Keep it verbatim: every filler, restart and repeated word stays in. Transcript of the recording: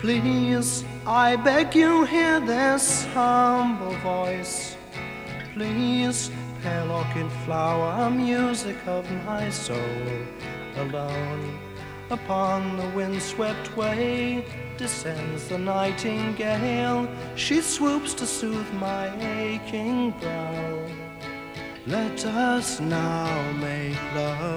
Please, I beg you, hear this humble voice. Please, pale orchid flower, music of my soul. Alone upon the windswept way descends the nightingale. She swoops to soothe my aching brow. Let us now make love.